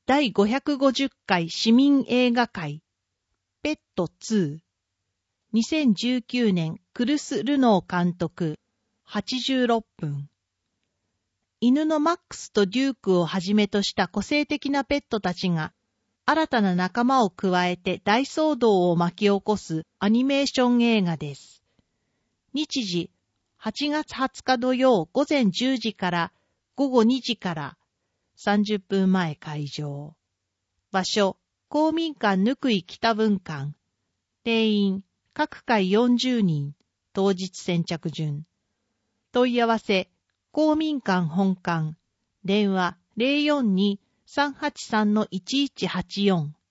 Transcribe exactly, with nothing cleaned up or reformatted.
だいごひゃくごじゅっかい市民映画会ペットツーにせんじゅうきゅうねんクルス・ルノー監督はちじゅうろっぷん。犬のマックスとデュークをはじめとした個性的なペットたちが新たな仲間を加えて大騒動を巻き起こすアニメーション映画です。日時はちがつはつか土曜午前じゅうじから午後にじからさんじゅっぷんまえ開場。場所公民館ぬくい北分館。定員各回よんじゅうにん。当日先着順。問い合わせ公民館本館。電話 ゼロよんに さんはちさん いちいちはちよん。